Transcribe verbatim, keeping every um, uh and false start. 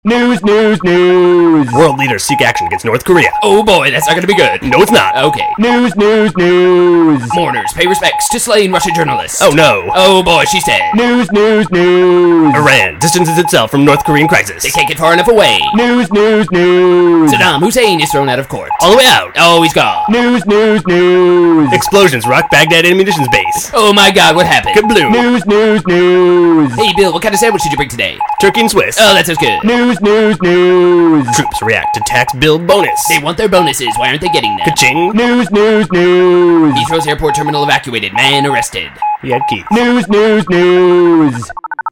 News, news, news. World leaders seek action against North Korea. Oh boy, that's not gonna be good. No, it's not. Okay. News, news, news. Mourners pay respects to slain Russian journalists. Oh no. Oh boy, she's dead. News, news, news. Iran distances itself from North Korean crisis. They can't get far enough away. News, news, news. Saddam Hussein is thrown out of court. All the way out. Oh, he's gone. News, news, news. Explosions rock Baghdad ammunition base. Oh my god, what happened? Kabloom. News, news, news. Hey Bill, what kind of sandwich did you bring today? Turkey and Swiss. Oh, that sounds good. News, news, news. Troops react to tax bill bonus. They want their bonuses. Why aren't they getting them? Ka-ching. News, news, news. Heathrow's airport terminal evacuated. Man arrested. He had keys. News, news, news.